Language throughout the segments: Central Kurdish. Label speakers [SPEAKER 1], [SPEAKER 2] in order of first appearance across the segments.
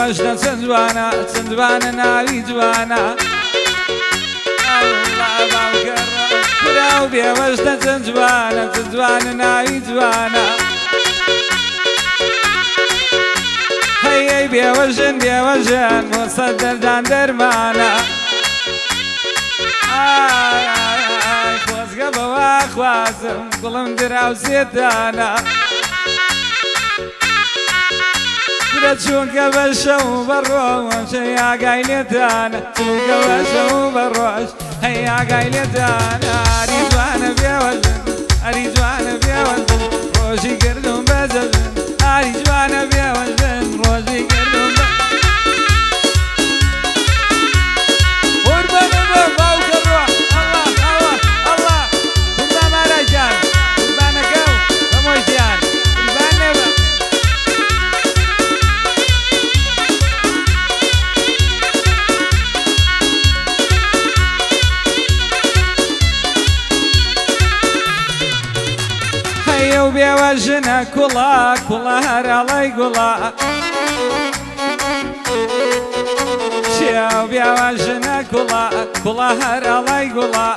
[SPEAKER 1] بێوەشنە چەند جوانە چەند جوانە ناوی جوانە براو بێوەشنە چەند جوانە چەند جوانە ناوی جوانە هەیەی بێوەژن بێوەژن بۆ دەردان دەرمانە خۆزگە بەوا خوازم گوڵم دراو سێدانە برە چونکە بە شەو بەڕۆژ هەی ئاگای لێدانە چونکە بە شەو بەڕۆژ هەی ئاگای لێدانە ئەری جوانە بێوەژن ئەری جوانە بێوەژن ڕۆژی کردم بەجەژن ئەری جوانە بێوەژن ڕۆژی کردم قوربانە بە باوکە ڕۆ ئەڵڵا ئەڵڵا قوربان مارەجان قوربانەکە و بەمۆژیان قوربان نێبە هەیە و بێوەژنە کوڵا کوڵا هەراڵای گوڵا شێو بێوەژنە کوڵا کوڵا هەراڵای گوڵا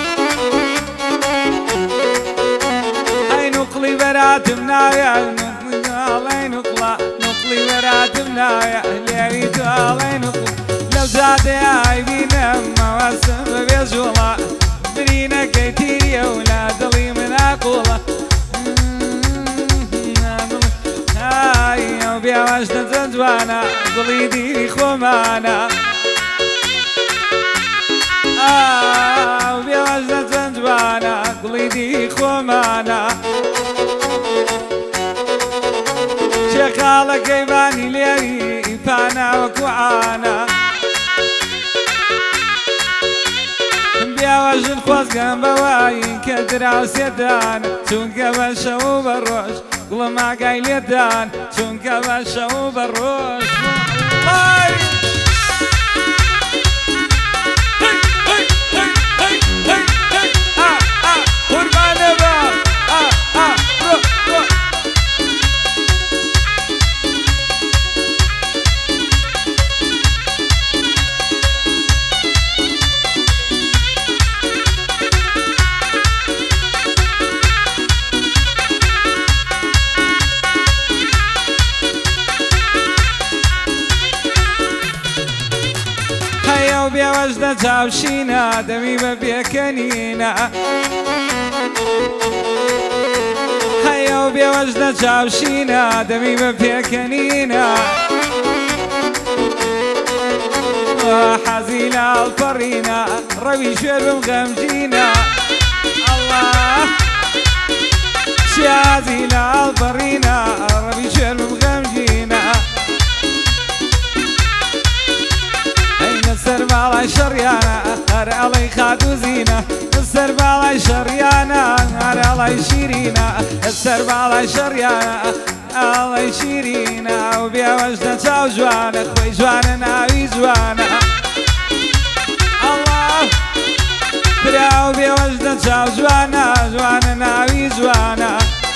[SPEAKER 1] ئەی نوقڵی بەراتم نایە نوقڵی نوقڵا نوقڵی بەراتم نایە لێوی تواڵی نوقڵ لەو جادەیە ئایبینم مەوەسم بەبێ جوڵا برینەکەی تیریە و لا دڵی منە قوڵە ئەو بێوەژنە چەند جوانە گوڵی دیری خۆمانە ئەو بێوەژنە چەند جوانە گوڵی دیری خۆمانە شێخاڵەکەی بانی لێری پاناوەکو عانە بێوەژن خۆزگەم بەوایی کە دراو سێدان چونکە بە شەو بە ڕۆژ گوڵم ئاگای لێدان چونکە بە شەو بە ڕۆژ قوربانە بە بێوەژنە چاوشینە دەمی بە پێکەنینە هەیە و بێوەژنە چاوشینە دەمی بە پێکەنینە حەزی لە ئەڵپەڕینە ڕەوی شوێر بم غەمگینە ئەڵڵا شیازی لە ئەڵپەڕینە ڕەوی شوێر بم غەمگینە سەر باڵای شەڕیانە هەر ئەڵەی خات و زینە سەر باڵای شەڕیانە هەر ئەڵەی شیرینە سەر باڵای شەڕیانە ئەڵەی شیرینە و بێوەژنە چاو جوانە خۆی جوانە ناوی جوانە ئەڵڵا برا و بێوەژنە چاو جوانە جوانە ناوی جوانە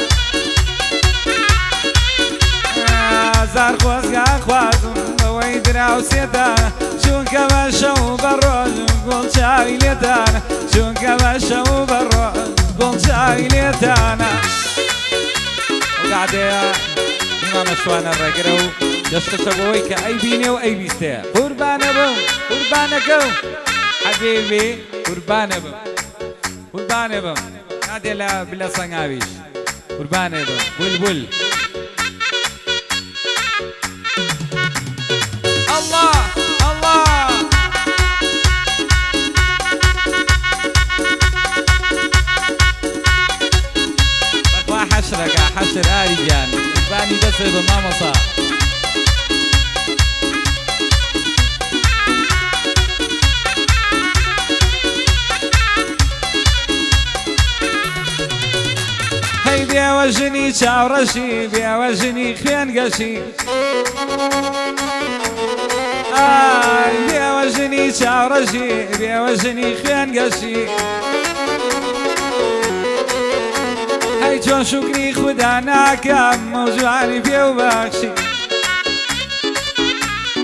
[SPEAKER 1] زار خۆزگا خوازم بەوەی دراو سێدانە چونکە بە شەو بە ڕۆژ گوڵ چاوی لێدانە چونکە بە شەو بە ڕۆژ گوڵ چاوی لێدانە کاتەیە ئیمامە شوانە ڕێگرە و دەستەچە بەوەی کە ئەی بینێ و ئەی بیستەیە قوربانە بم قوربانەکە و حەبیبی قوربانە بم قوربانە بم کاتێ لە بلە سەنگاویش قوربانە بم بولبول حشرك حشر آريجان باني بس بماما صار هاي بيوجني شاورشي بيوجني خيان قشي بيوجني شاورشي بيوجني خيان قشي هەی چۆن شوکری خوددا ناکەم مەوجوانی پێ و بەخشی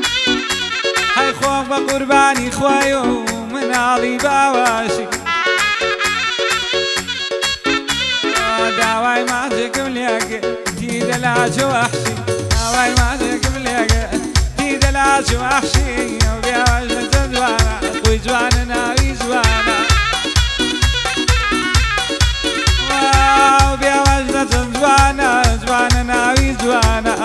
[SPEAKER 1] خۆم بە قوربانی خۆی و مناڵی باواشی داوای ماجێکم لێگە دیدە لاج و وەحشی داوای ماجێکم لێگە دیدە لاج و وەحشی ئەو بیاواش لە چەند جوانە خۆی جوانە ناوی جوانە بیاواش لە چەند جوانە جوانە ناوی جوانە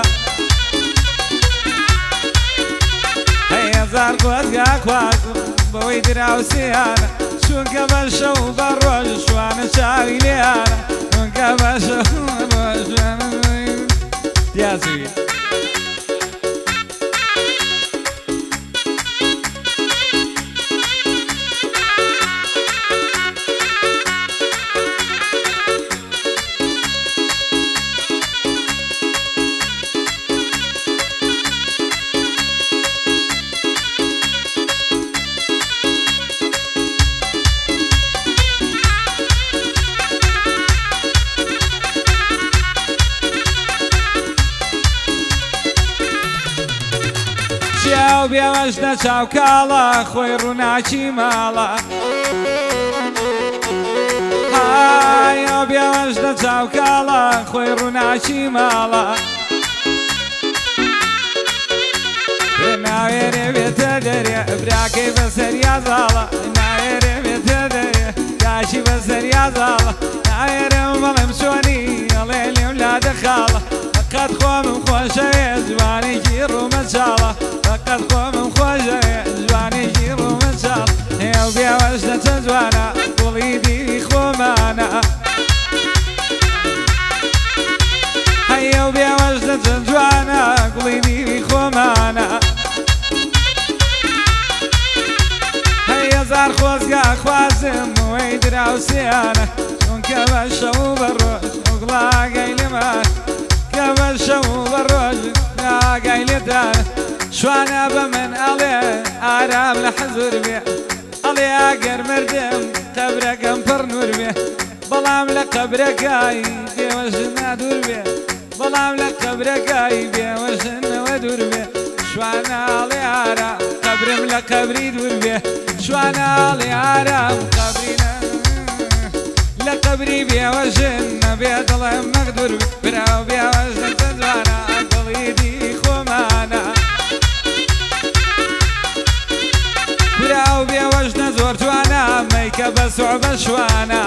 [SPEAKER 1] هەزار خۆزگا خوازم بەوەی دراوسیانە چونکە بە شەو بە ڕۆژ شوانە چاوی لێیانە چونکە بە شەو بە ڕۆژ دیازوی و بیاواش نەچاو کاڵە خۆی ڕووناکی ماڵە های ئەو بیاواش نەچاو کاڵە خۆی ڕووناکی ماڵە ناوێرێ بێتە دەرێ براکەی بەسەریا زاڵە ناوێرێ بێتە دەرێ کاشی بەسەریا زاڵە ناوێرم بەڵێم چۆنی ئەڵێ لێم لا دەخاڵە فقط خۆمم خۆشەوێ جوانێکی ڕوومە چاڵە فقط خۆمم خۆشەوێ جوانێکی ڕوومە چاڵە ئێو بیاواش نەچەند جوانە گوڵی دیوی خۆمانە هەیەو بیاواش نەچەند جوانە گوڵی دیوی خۆمانە هەزار خۆزگا خوازم وەی دراوسیانە چونکە بە شەو بە ڕۆژ گوڵاگای لێمان کە بە شەو بە ڕۆژ ناگای لێدانە شوانە بە من ئەڵێ ئارام لە حەزور بێ ئەڵێ ئەگەر مردم قەبرەکەم پڕ نور بێ بەڵام لە قەبرەکەی بێوەژنە دوور بێ بەڵام لە قەبرەکەی بێوەژنەوە دوور بێ شوانە ئەڵێ ئارام قەبرم لە قەبری دوور بێ شوانە ئەڵێ ئارام قەبرینە لە قەبری بێوەژن نەبێ دڵێم مەغدور بێ براو بێوەژنە چەند جوانە گوڵی دیوی خۆمانە براو بێوەژنە زۆر جوانە مەیکە بە سوعبە شوانە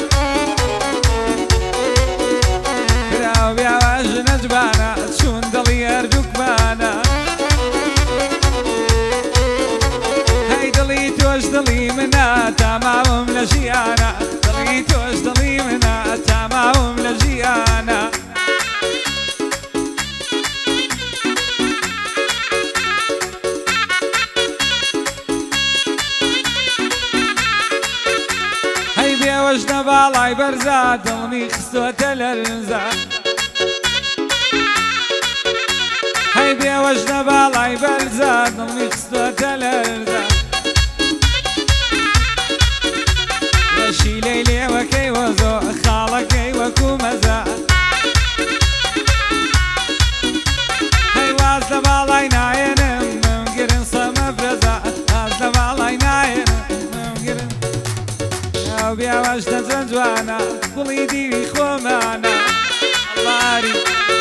[SPEAKER 1] براو بێوەژنە جوانە چون دڵی هەردووکمانە هەی دڵی تۆش دڵی منە تاماوم لە ژیانە دڵی تۆش دڵی منە تاماوم لە ژیانە هەی بێوەژنە باڵای بەرزە دڵمی خستۆتە لەرزە هەی بێوەژنە باڵای بەرزە دڵمی خستۆتە لەرزە شیلەی لێوەکەی وەزۆ خاڵەکەی وەکو مەزە هەی واز لە باڵای نایەنم ممگرن سەمە فرەزە واز لە باڵای نایەنم ممگرن ئەو بیاواش نەچەند جوانە گوڵی دیوی خۆمانە ئەڵاری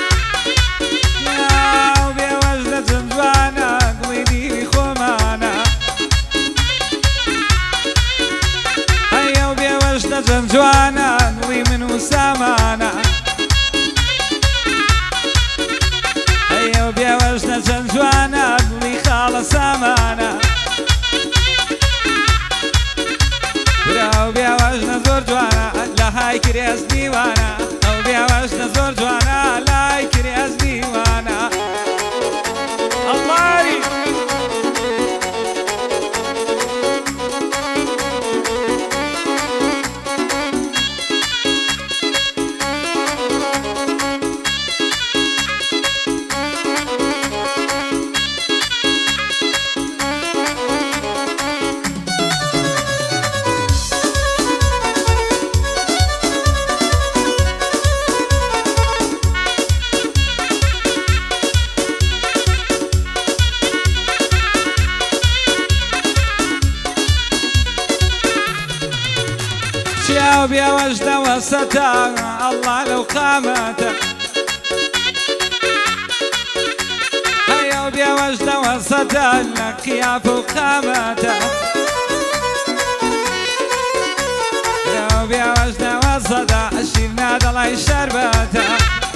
[SPEAKER 1] ئەو بیاواش نەچەند جوانە گوڵی دیوی خۆمانە نەچەند جوانە گوڵی من و سامانە هەیەو بێوەش نەچەند جوانە گوڵی خاڵە سامانە براو بێوەژنە زۆر جوانە لە های کرێز دیوانە ئەو بێوەژنە زۆر جوانە لای کرێز دیوانە ئەڵڵاری شيا وبيوجد وسطا الله لو قامته هيا وبيوجد وسطا لك يا فوق قامته يا وبيوجد وسطا شيرنا ضلعي شربته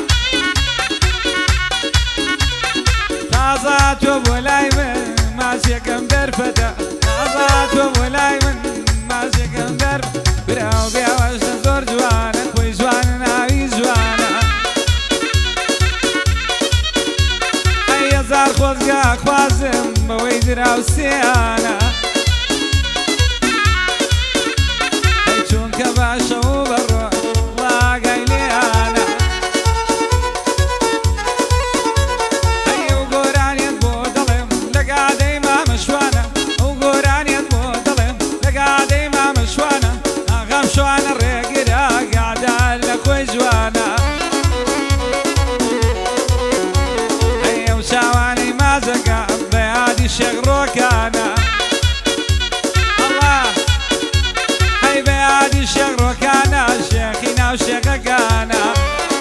[SPEAKER 1] طازات وبولايمن ماسيكم درفته طازات وبولايمن ماسيكم درفته براو بيوجد زور جوانا خوي جوانا ناوي جوانا هيا زار خوزقا خوازم بويدراو سيانا هي چونك باشا وبروح الله قايلي انا هيا وقوران ينبو ظلم لقا ديما مشوانا وقوران ينبو ظلم لقا ديما مشوانا اغام شوانا الرقرا قاعدة لخوي جوانا هيا وشاواني مازقا بيادي شغروكانا الله هي بيادي شغروكانا شيخينا وشيخكانا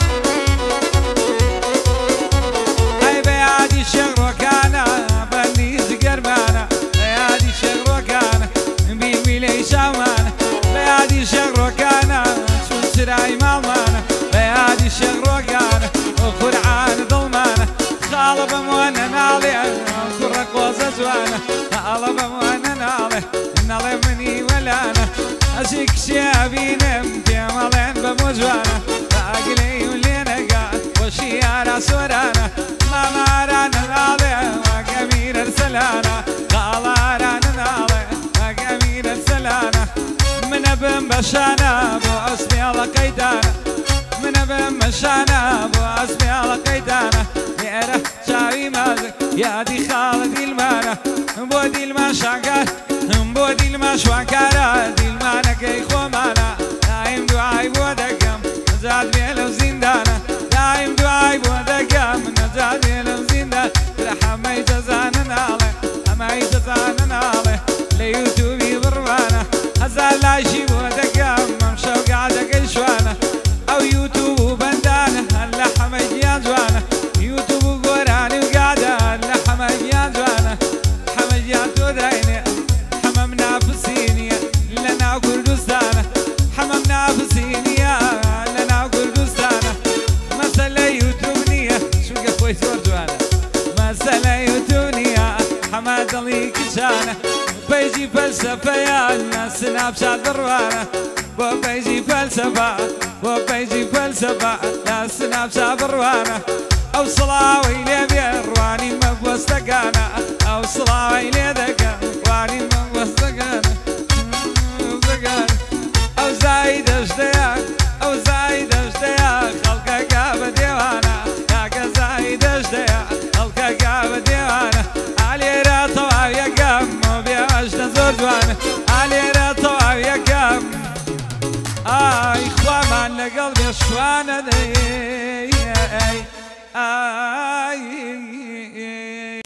[SPEAKER 1] هي بيادي شغروكانا بني زقرمانا بيادي شغروكانا بيميلي شامانا بيادي شغروكانا شو سراي مالمانا بيادي شغروكانا وقرعان ظلمانا خالب موانا نالي كرك وززوانا خالب موانا نالي نالي مني ولانا أشيك شابينا مالين بموجوانا راقلي ولينا قاد وشيارا سورانا ما مارانا نالي وقمير ارسلانا خالارانا نالي وقمير ارسلانا من ابن بشانا بو اسمي الله قيدانا من ابن بشانا بو اسمي الله قيدانا يا شاوي مازك يا دي خالدي المانا بودي الما شاكار بودي الما شواكارا دي المانا كي خومانا دايم دعاي بودكم نزاد بيلو زندانا دايم دعاي بودكم نزاد بيلو زندانا رحمة يجزانا نالي أما يجزانا نالي ليوتوبي بروانا هزال لاشي بودكم ممشو قاعدة كل شوانا أو يوتيوب بندانا اللحمة جيان جوانا يوتيوب قراني وقاعدة اللحمة جيان جوانا حمى جيان تودعيني حممنا في السينية لنا وكردستانا حممنا في السينية لنا وكردستانا مسألة يوتيوبنية شو قفوي تور جوانا مسألة يوتيوبنية حماد الله كشانا بيجي فلسفة يا الناس نابشات بروانا وبيجي فلسفة وبيجي فلسفة ناس نابشات بروانا أو صلاوي لي بيرواني مبوستقانا أو صلاوي لي ذكا رواني مبوستقانا أو زايد اشتياق أو زايد اشتياق خلقك قابل ديوانا ياك زايد اشتياق خلقك قابل ديوانا علي رطوة يا قم وبيوجد زور جوانا علي رطوة يا قم إخوان لقلبي شوانا دي